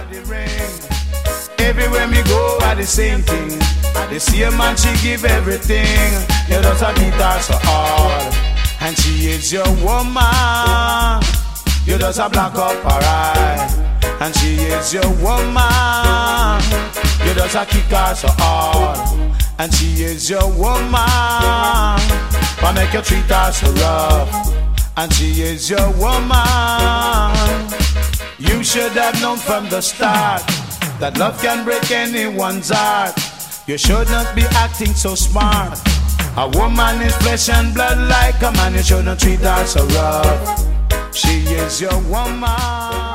body ring. Everywhere me go, I the same thing. The same man, she give everything. You just a beat her so hard, and she is your woman. You just a black up her eye, and she is your woman. You just a kick her so hard, and she is your woman. But make you treat her so rough, and she is your woman. You should have known from the start that love can break anyone's heart. You should not be acting so smart. A woman is flesh and blood like a man. You shouldn't treat her so rough. She is your woman.